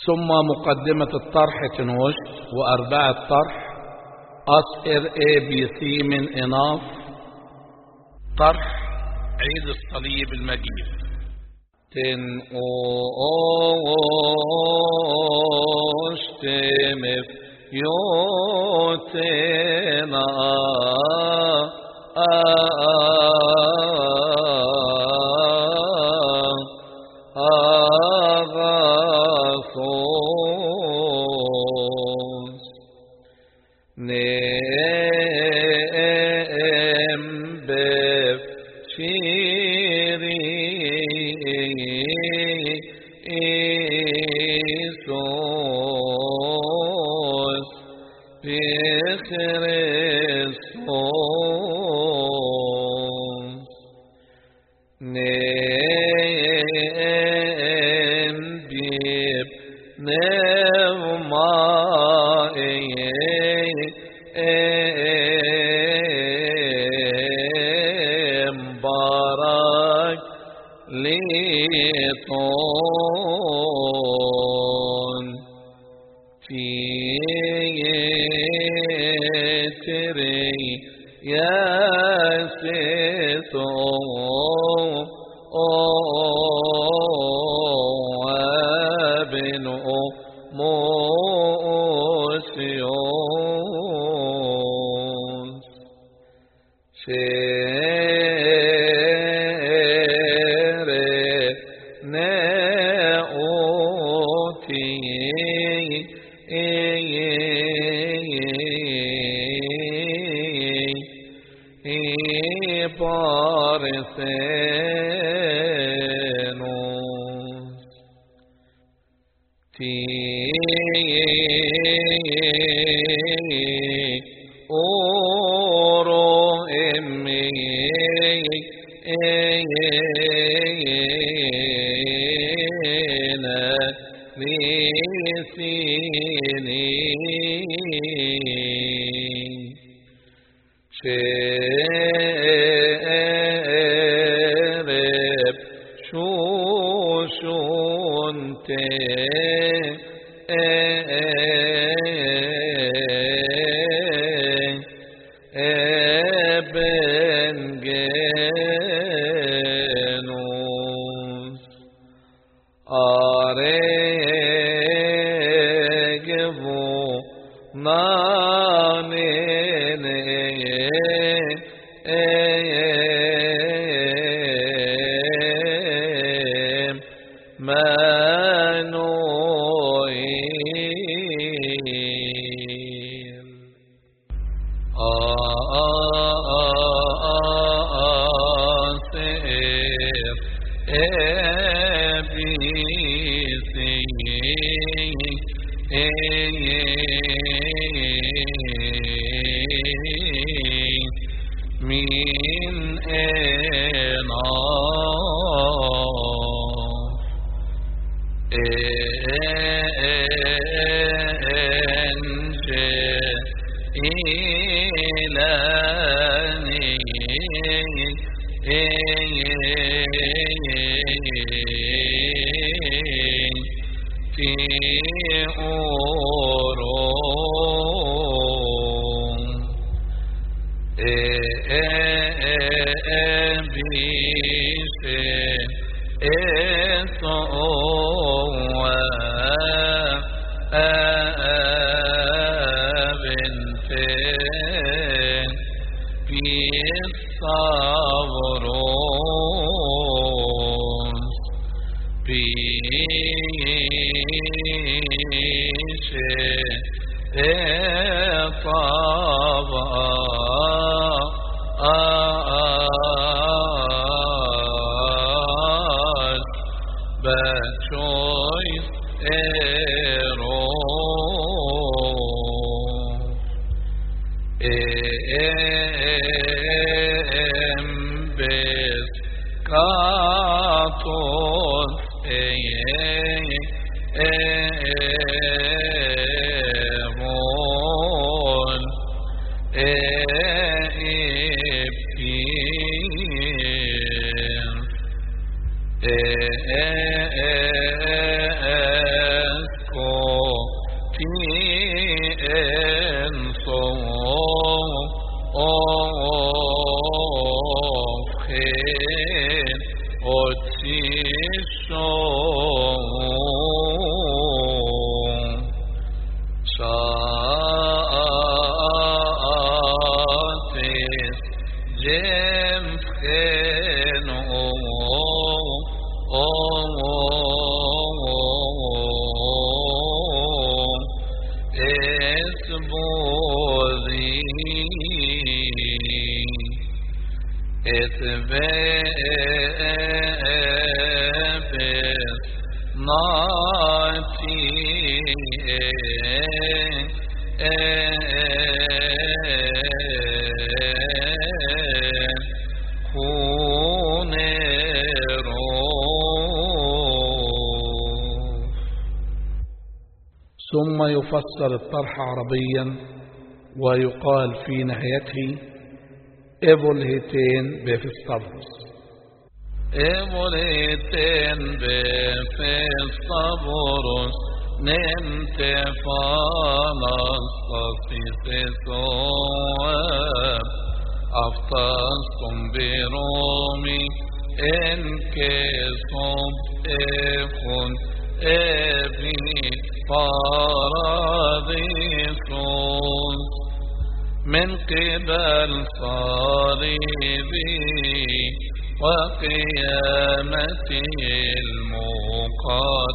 ثم مقدمة الطرح تنوش وأرباع الطرح أصئر ABC من إناف طرح عيد الصليب المجيد تنقوش تمف يوتنا أغاثوس نعم بشيري إيسوس بخريستوس نعم بيب نغمائي بارك ليطون في تري ياسسو ابن موسيون شير ناوتي بارسينوس تي أورو إمي لسيني شرب شوشنتي ابن جنوس أرجبو نانين منوئين آسف أبيسي من بوذي اتبابس ناتي ثم يفسر الطرح عربيا ويقال في نهايته إبولهتين بفستابروس إبولهتين بفستابروس نمت فانستاسيسواب أفتستم برومي إنكسم إخون إبني باراديسون من قبل صليبي وقيامته المقدسة